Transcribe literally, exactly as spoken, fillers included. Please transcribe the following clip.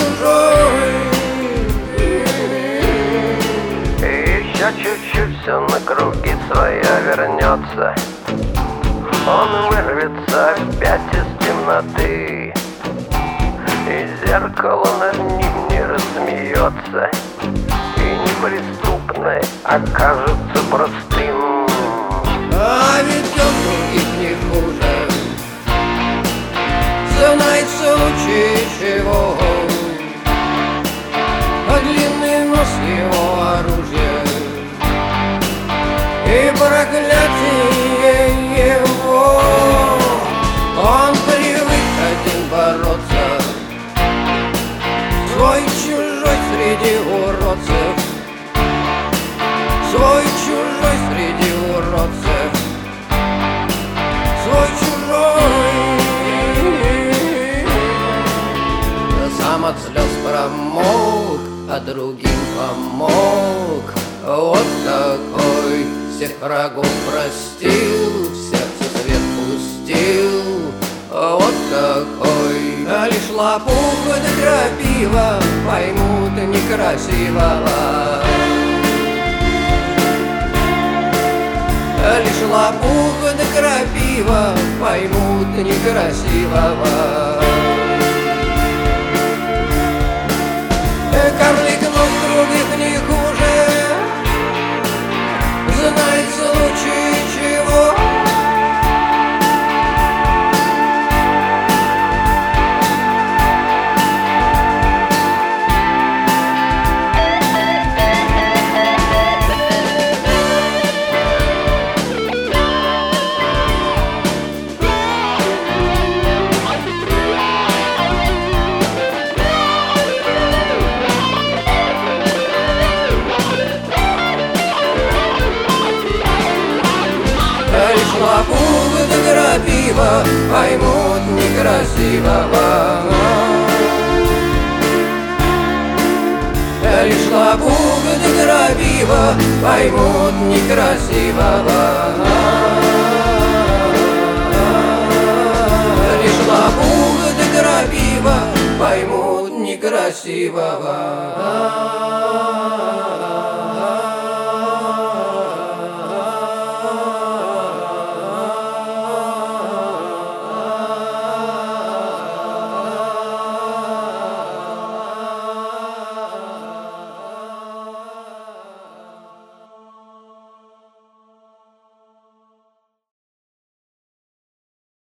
чужой. И еще чуть-чуть все на круги своя вернется. Он вырвется опять из темноты, и зеркало над ним не рассмеется, и неприступное окажется простым. А ведь он других не хуже, знает в случае чего, а длинный нос его оружие и проклятие его. Он привык один бороться, свой чужой среди уродцев, свой чужой среди уродцев, свой чужой. Сам от слез промок, а другим помог. Вот такой всех врагов простил, в сердце свет пустил. Вот такой. А лишь лопуха да крапива поймут некрасивого. Лишь лопуха да крапива поймут некрасивого. Карлик, но других не хуже, знает в случае чего. Лишь лопуха да крапива поймут некрасивого. Лишь лопуха да крапива поймут некрасивого. Лишь лопуха да крапива поймут некрасивого.